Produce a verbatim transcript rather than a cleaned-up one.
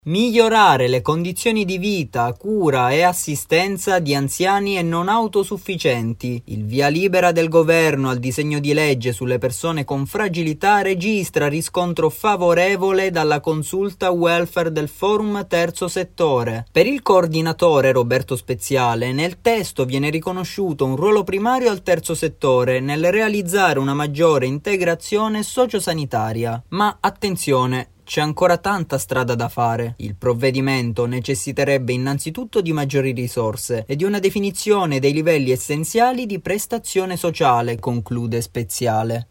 Migliorare le condizioni di vita, cura e assistenza di anziani e non autosufficienti. Il via libera del governo al disegno di legge sulle persone con fragilità registra riscontro favorevole dalla consulta welfare del Forum Terzo Settore. Per il coordinatore Roberto Speziale, nel testo viene riconosciuto un ruolo primario al terzo settore nel realizzare una maggiore integrazione sociosanitaria. Ma attenzione! C'è ancora tanta strada da fare. Il provvedimento necessiterebbe innanzitutto di maggiori risorse e di una definizione dei livelli essenziali di prestazione sociale, conclude Speziale.